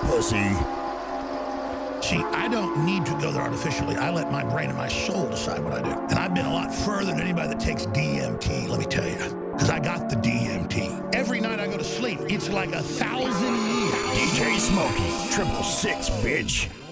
pussy. See, I don't need to go there artificially. I let my brain and my soul decide what I do. And I've been a lot further than anybody that takes DMT, let me tell you. Because I got the DMT. Every night I go to sleep, it's like 1,000 years. DJ Smokey, 666, bitch.